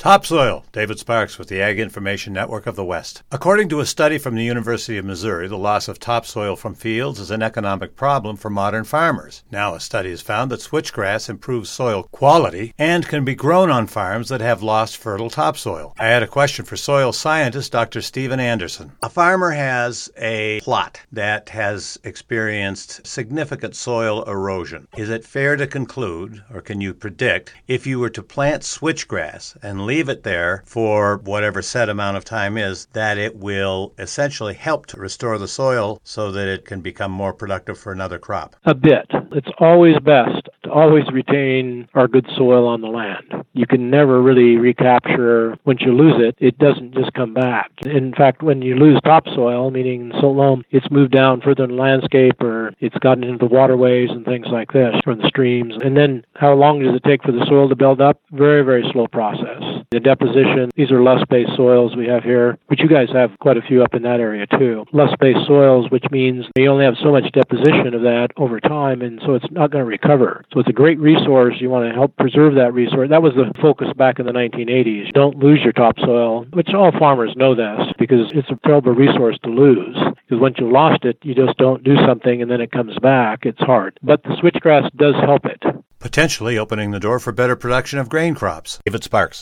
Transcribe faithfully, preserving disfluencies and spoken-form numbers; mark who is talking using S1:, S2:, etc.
S1: Topsoil. David Sparks with the Ag Information Network of the West. According to a study from the University of Missouri, the loss of topsoil from fields is an economic problem for modern farmers. Now a study has found that switchgrass improves soil quality and can be grown on farms that have lost fertile topsoil. I had a question for soil scientist Doctor Stephen Anderson. A farmer has a plot that has experienced significant soil erosion. Is it fair to conclude, or can you predict, if you were to plant switchgrass and leave it there for whatever set amount of time is, that it will essentially help to restore the soil so that it can become more productive for another crop?
S2: A bit. It's always best to always retain our good soil on the land. You can never really recapture. Once you lose it, it doesn't just come back. In fact, when you lose topsoil, meaning soil loam, it's moved down further in the landscape or it's gotten into the waterways and things like this from the streams. And then how long does it take for the soil to build up? Very, very slow process. The deposition, these are less-based soils we have here, which you guys have quite a few up in that area too. Less-based soils, which means you only have so much deposition of that over time, and so it's not going to recover. So it's a great resource. You want to help preserve that resource. That was the focus back in the nineteen eighties. Don't lose your topsoil, which all farmers know this, because it's a terrible resource to lose. Because once you've lost it, you just don't do something and then it comes back. It's hard. But the switchgrass does help it.
S1: Potentially opening the door for better production of grain crops. David Sparks.